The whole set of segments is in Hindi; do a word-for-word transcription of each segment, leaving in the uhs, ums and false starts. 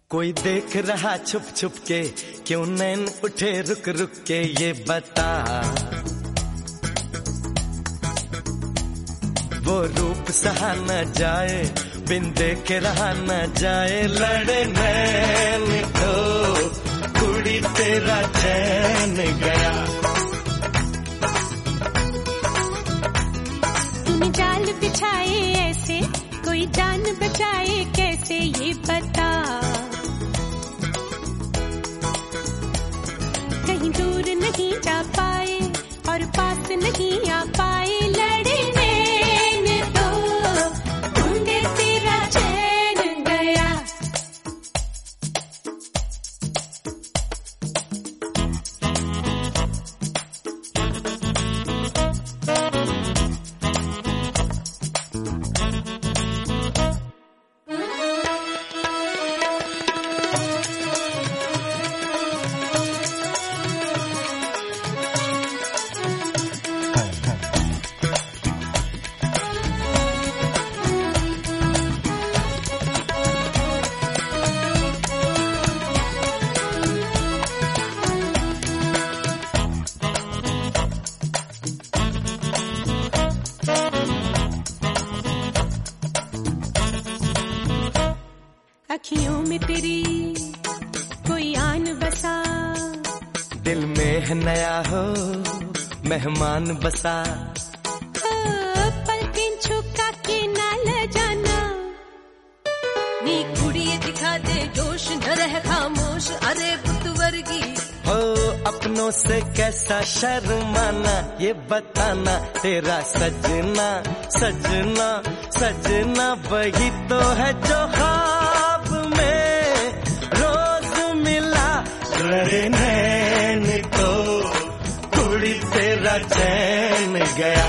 कोई देख रहा छुप छुप के, क्यों नैन उठे रुक रुक के, ये बता। वो रूप सहा न जाए, बिन देखे रहा न जाए, लड़े नैन तो कुड़ी तेरा चैन गया। तूने जाल बिछाए ऐसे, कोई जान बचाए कैसे, ये बता। कहीं दूर नहीं जा पाए और पास नहीं आ पाए, लड़े नैन तो ढूंढे तेरा चैन गया। अखियों में तेरी कोई आन बसा, दिल में है नया हो मेहमान बसा। पलकें झुका के ना ल जाना, नी कुड़िए दिखा दे जोश, न रह खामोश अरे पुत वर्गी। हो अपनों से कैसा शर्माना, ये बताना तेरा सजना सजना सजना वही तो है जो ख्वाब में रोज मिला। लड़े नैन तो कुड़ी तेरा चैन गया।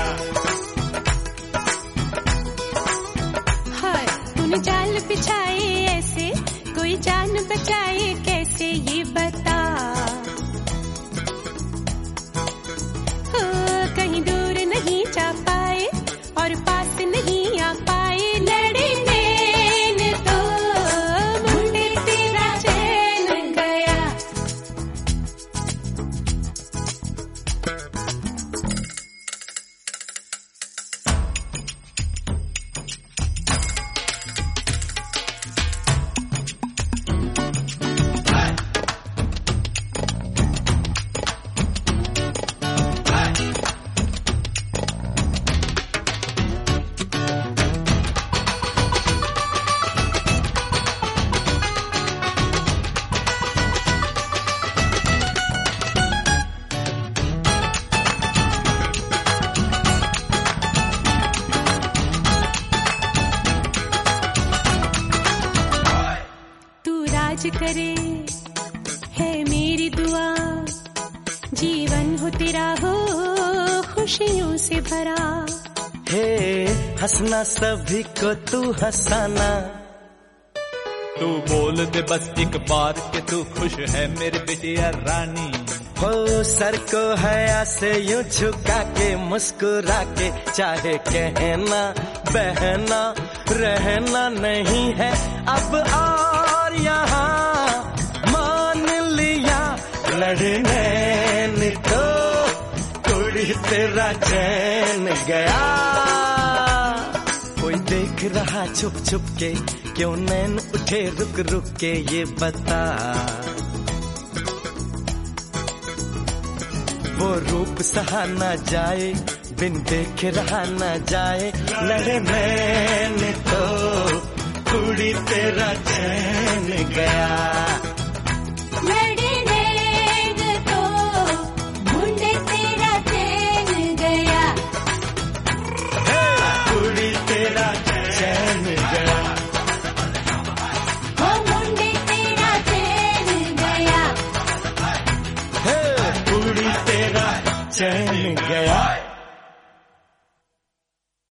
हाय तूने जाल बिछाए ऐसे, कोई जान बचाए कैसे, ये बता। हो कहीं दूर नहीं जा पाए और पास नहीं आ पाए, लड़े नैन तो ढूंढे तेरा चैन गया। राज करे है मेरी दुआ, जीवन हो तेरा हो खुशियों से भरा। हे हंसना सभी को तू हंसाना, तू बोल दे बस एक बार कि तू खुश है मेरी बिटिया रानी। हो सर को हया से यूं झुका के मुस्कुरा के, चाहे कहना बहना रहना नहीं है अब और यहाँ मान लिया। लड़े नैन तो कुड़ी तेरा चैन गया। कोई देख रहा छुप छुप के, क्यों नैन उठे रुक रुक के, ये बता। वो रूप सहा न जाए, बिन देखे रहा न जाए, लड़े नैन तो कुड़ी तेरा चैन गया। लड़े नैन तो ढूंढे तेरा चैन गया। कुड़ी तेरा चैन गया, हो ढूंढे तेरा चैन गया। कुड़ी तेरा चैन गया।